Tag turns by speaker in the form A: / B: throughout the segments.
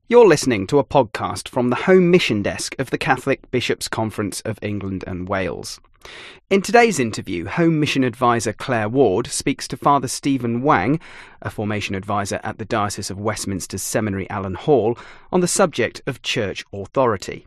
A: You're listening to a podcast from the Home Mission Desk of the Catholic Bishops' Conference of England and Wales. In today's interview, Home Mission Advisor Claire Ward speaks to Father Stephen Wang, a formation advisor at the Diocese of Westminster's Seminary Allen Hall, on the subject of church authority.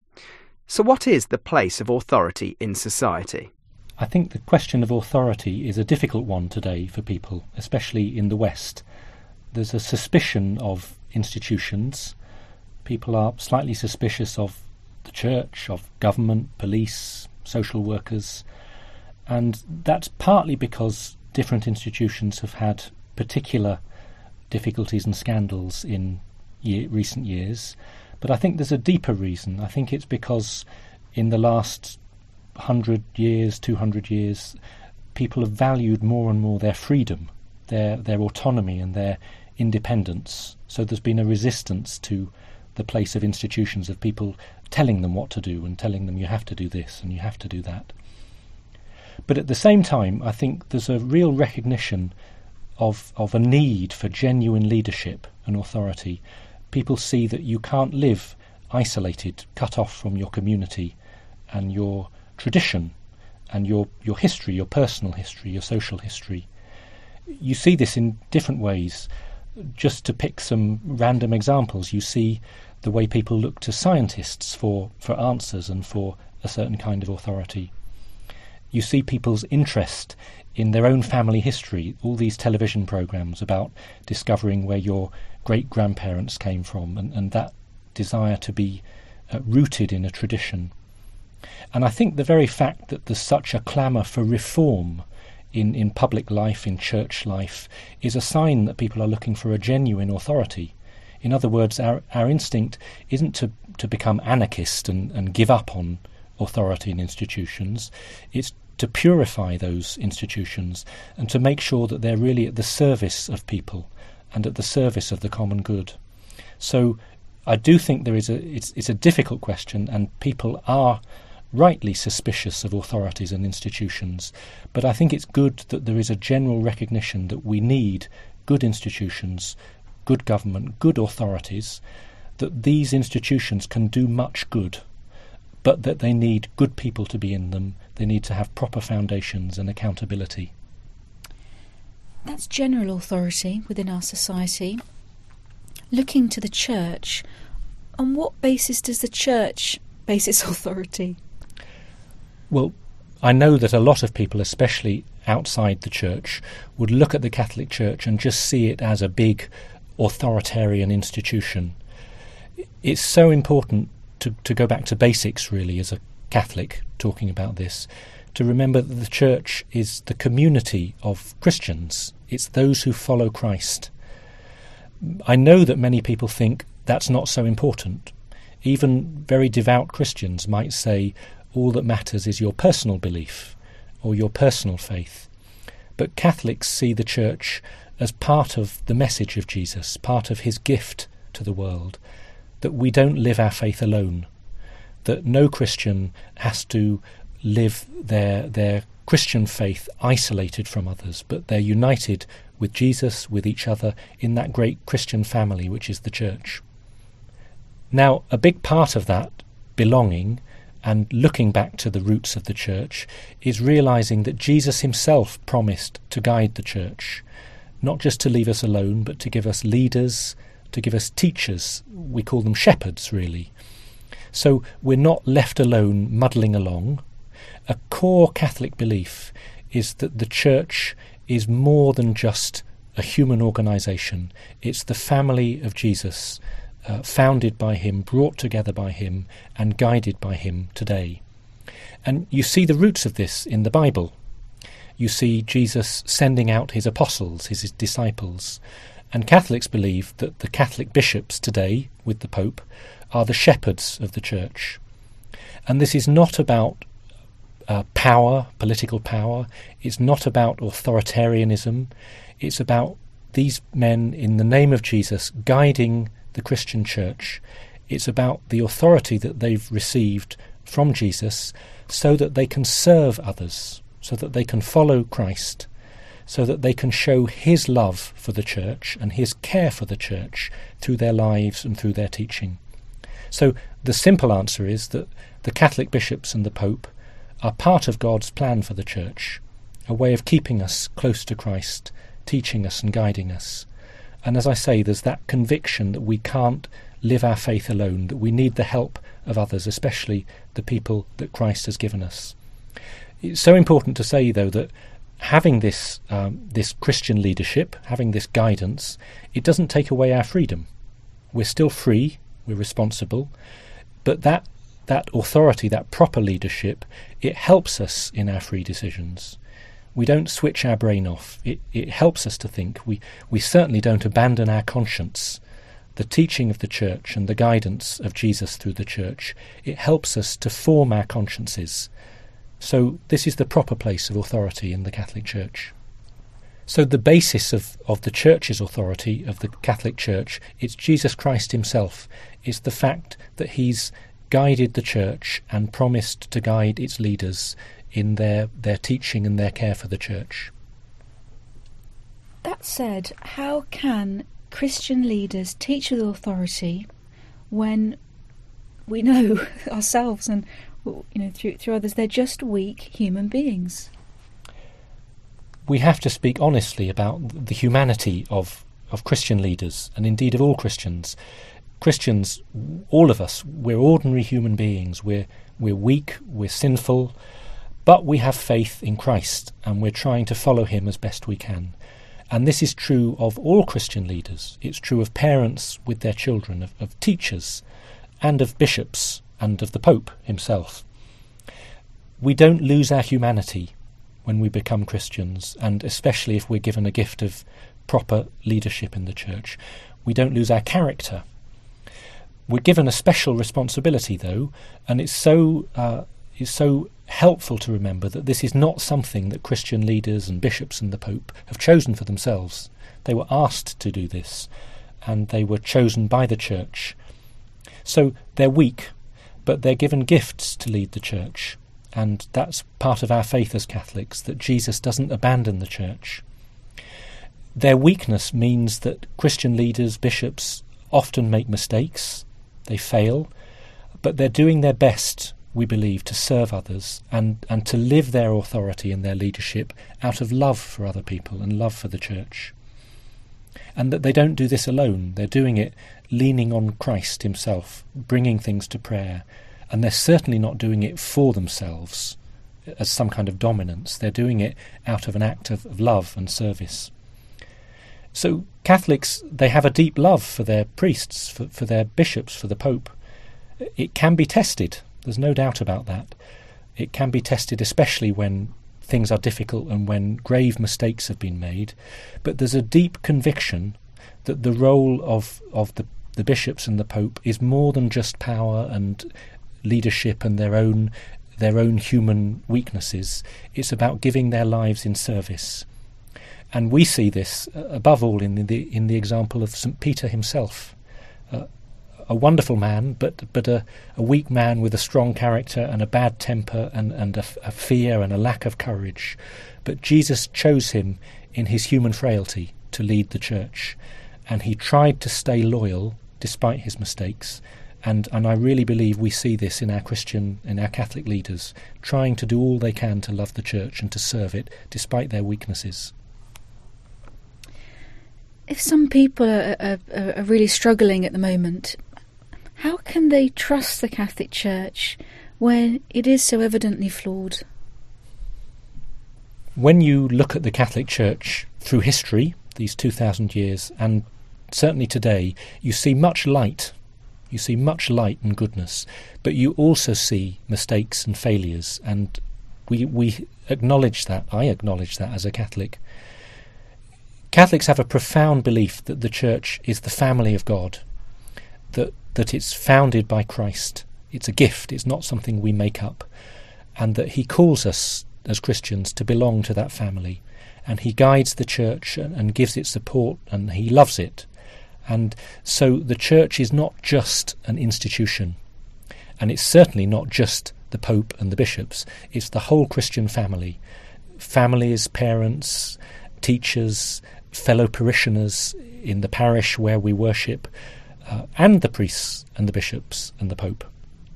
A: So what is the place of authority in society?
B: I think the question of authority is a difficult one today for people, especially in the West. There's a suspicion of institutions. People are slightly suspicious of the church, of government, police, social workers, and that's partly because different institutions have had particular difficulties and scandals in recent years. But I think there's a deeper reason. I think it's because in the last 100 years, 200 years, people have valued more and more their freedom, their autonomy and their independence. So there's been a resistance to the place of institutions, of people telling them what to do and telling them you have to do this and you have to do that. But at the same time, I think there's a real recognition of a need for genuine leadership and authority. People see that you can't live isolated, cut off from your community and your tradition and your history, your personal history, your social history. You see this in different ways. Just to pick some random examples, you see the way people look to scientists for answers and for a certain kind of authority. You see people's interest in their own family history, all these television programmes about discovering where your great-grandparents came from, and that desire to be rooted in a tradition. And I think the very fact that there's such a clamour for reform in public life, in church life, is a sign that people are looking for a genuine authority. In other words, our instinct isn't to become anarchist and give up on authority in institutions. It's to purify those institutions and to make sure that they're really at the service of people and at the service of the common good. So I do think it's a difficult question, and people are rightly suspicious of authorities and institutions, but I think it's good that there is a general recognition that we need good institutions, good government, good authorities, that these institutions can do much good, but that they need good people to be in them. They need to have proper foundations and accountability.
C: That's general authority within our society. Looking to the church, on what basis does the church base its authority?
B: Well, I know that a lot of people, especially outside the church, would look at the Catholic Church and just see it as a big authoritarian institution. It's so important to go back to basics, really, as a Catholic talking about this, to remember that the Church is the community of Christians. It's those who follow Christ. I know that many people think that's not so important. Even very devout Christians might say, all that matters is your personal belief or your personal faith. But Catholics see the Church as part of the message of Jesus, part of his gift to the world, that we don't live our faith alone, that no Christian has to live their Christian faith isolated from others, but they're united with Jesus, with each other, in that great Christian family which is the Church. Now, a big part of that belonging and looking back to the roots of the Church is realising that Jesus himself promised to guide the Church, not just to leave us alone, but to give us leaders, to give us teachers. We call them shepherds, really. So we're not left alone muddling along. A core Catholic belief is that the Church is more than just a human organisation. It's the family of Jesus, founded by him, brought together by him, and guided by him today. And you see the roots of this in the Bible. You see Jesus sending out his apostles, his disciples. And Catholics believe that the Catholic bishops today, with the Pope, are the shepherds of the Church. And this is not about power, political power. It's not about authoritarianism. It's about these men, in the name of Jesus, guiding the Christian Church. It's about the authority that they've received from Jesus so that they can serve others, so that they can follow Christ, so that they can show his love for the church and his care for the church through their lives and through their teaching. So the simple answer is that the Catholic bishops and the Pope are part of God's plan for the church, a way of keeping us close to Christ, teaching us and guiding us. And as I say, there's that conviction that we can't live our faith alone, that we need the help of others, especially the people that Christ has given us. It's so important to say, though, that having this Christian leadership, having this guidance, it doesn't take away our freedom. We're still free, we're responsible, but that authority, that proper leadership, it helps us in our free decisions. We don't switch our brain off. It helps us to think. We certainly don't abandon our conscience. The teaching of the church and the guidance of Jesus through the church, it helps us to form our consciences. So this is the proper place of authority in the Catholic Church. So the basis of the Church's authority, of the Catholic Church, it's Jesus Christ himself. It's the fact that he's guided the Church and promised to guide its leaders in their teaching and their care for the Church.
C: That said, how can Christian leaders teach with authority when we know ourselves and through others they're just weak human beings?
B: We have to speak honestly about the humanity of Christian leaders, and indeed of all Christians. Christians, all of us, we're ordinary human beings. We're weak, we're sinful, but we have faith in Christ, and we're trying to follow him as best we can. And this is true of all Christian leaders. It's true of parents with their children, of teachers, and of bishops, and of the Pope himself. We don't lose our humanity when we become Christians, and especially if we're given a gift of proper leadership in the Church. We don't lose our character. We're given a special responsibility, though, and it's so helpful to remember that this is not something that Christian leaders and bishops and the Pope have chosen for themselves. They were asked to do this, and they were chosen by the Church. So they're weak, but they're given gifts to lead the Church, and that's part of our faith as Catholics, that Jesus doesn't abandon the Church. Their weakness means that Christian leaders, bishops, often make mistakes, they fail, but they're doing their best, we believe, to serve others and to live their authority and their leadership out of love for other people and love for the Church. And that they don't do this alone. They're doing it leaning on Christ himself, bringing things to prayer. And they're certainly not doing it for themselves as some kind of dominance. They're doing it out of an act of love and service. So Catholics, they have a deep love for their priests, for their bishops, for the Pope. It can be tested. There's no doubt about that. It can be tested, especially when things are difficult and when grave mistakes have been made. But there's a deep conviction that the role of the bishops and the Pope is more than just power and leadership and their own human weaknesses. It's about giving their lives in service. And we see this above all in the example of St. Peter himself. A wonderful man, but a weak man with a strong character and a bad temper and a fear and a lack of courage. But Jesus chose him in his human frailty to lead the Church, and he tried to stay loyal despite his mistakes. And I really believe we see this in our Catholic leaders, trying to do all they can to love the Church and to serve it despite their weaknesses.
C: If some people are really struggling at the moment, how can they trust the Catholic Church when it is so evidently flawed?
B: When you look at the Catholic Church through history, these 2,000 years, and certainly today, you see much light. You see much light and goodness, but you also see mistakes and failures, and we acknowledge that. I acknowledge that as a Catholic. Catholics have a profound belief that the Church is the family of God, that it's founded by Christ. It's a gift, it's not something we make up, and that he calls us as Christians to belong to that family, and he guides the Church and gives it support, and he loves it. And so the Church is not just an institution, and it's certainly not just the Pope and the bishops. It's the whole Christian family. Families, parents, teachers, fellow parishioners in the parish where we worship, and the priests and the bishops and the Pope.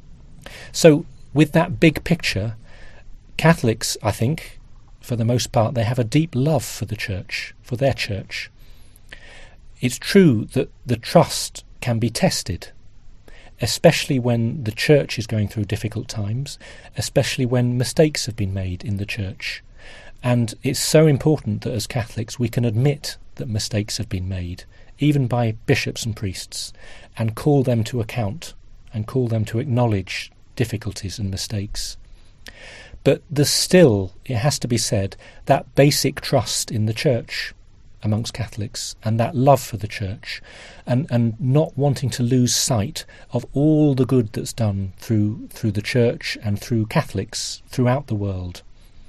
B: So with that big picture, Catholics, I think, for the most part, they have a deep love for the Church, for their Church. It's true that the trust can be tested, especially when the Church is going through difficult times, especially when mistakes have been made in the Church. And it's so important that as Catholics we can admit that mistakes have been made, even by bishops and priests, and call them to account and call them to acknowledge difficulties and mistakes. But there's still, it has to be said, that basic trust in the Church amongst Catholics, and that love for the Church, and not wanting to lose sight of all the good that's done through the Church and through Catholics throughout the world.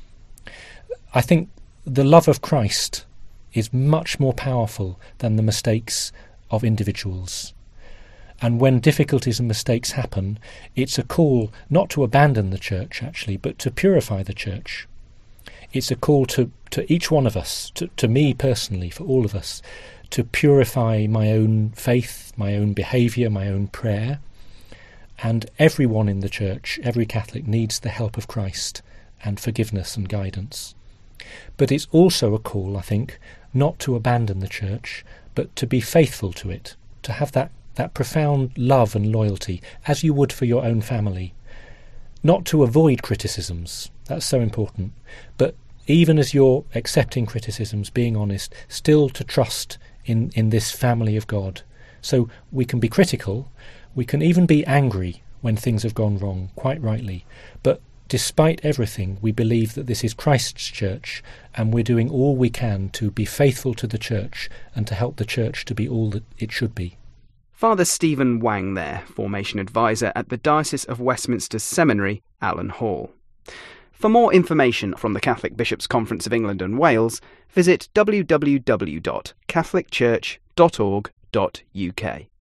B: I think the love of Christ is much more powerful than the mistakes of individuals. And when difficulties and mistakes happen, it's a call not to abandon the Church, actually, but to purify the Church. It's a call to each one of us, to me personally, for all of us, to purify my own faith, my own behaviour, my own prayer. And everyone in the Church, every Catholic, needs the help of Christ and forgiveness and guidance. But it's also a call, I think, not to abandon the Church, but to be faithful to it, to have that profound love and loyalty, as you would for your own family. Not to avoid criticisms, that's so important, but even as you're accepting criticisms, being honest, still to trust in this family of God. So we can be critical, we can even be angry when things have gone wrong, quite rightly, but despite everything, we believe that this is Christ's Church, and we're doing all we can to be faithful to the Church and to help the Church to be all that it should be.
A: Father Stephen Wang there, Formation Advisor at the Diocese of Westminster Seminary, Alan Hall. For more information from the Catholic Bishops' Conference of England and Wales, visit www.catholicchurch.org.uk.